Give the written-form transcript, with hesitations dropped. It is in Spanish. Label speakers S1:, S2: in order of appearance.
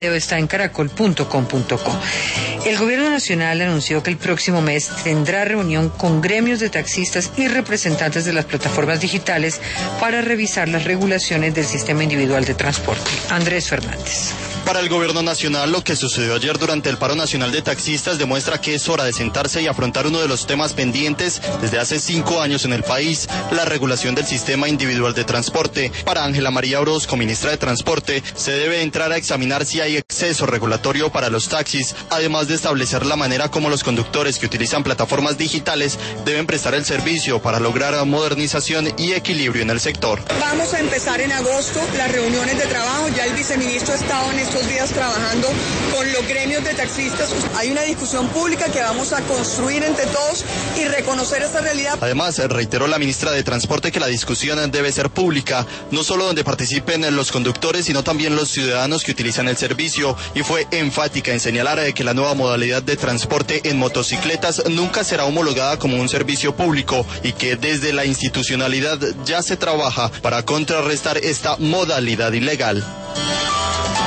S1: Está en caracol.com.co. El gobierno nacional anunció que el próximo mes tendrá reunión con gremios de taxistas y representantes de las plataformas digitales para revisar las regulaciones del sistema individual de transporte. Andrés Fernández.
S2: Para el gobierno nacional, lo que sucedió ayer durante el paro nacional de taxistas demuestra que es hora de sentarse y afrontar uno de los temas pendientes desde hace 5 años en el país, la regulación del sistema individual de transporte. Para Ángela María Orozco, ministra de Transporte, se debe entrar a examinar si hay exceso regulatorio para los taxis, además de establecer la manera como los conductores que utilizan plataformas digitales deben prestar el servicio para lograr modernización y equilibrio en el sector.
S3: Vamos a empezar en agosto las reuniones de trabajo, ya el viceministro ha estado en estos días trabajando con los gremios de taxistas. Hay una discusión pública que vamos a construir entre todos y reconocer esta realidad.
S2: Además, reiteró la ministra de Transporte que la discusión debe ser pública, no solo donde participen los conductores, sino también los ciudadanos que utilizan el servicio, y fue enfática en señalar que la nueva modalidad de transporte en motocicletas nunca será homologada como un servicio público y que desde la institucionalidad ya se trabaja para contrarrestar esta modalidad ilegal.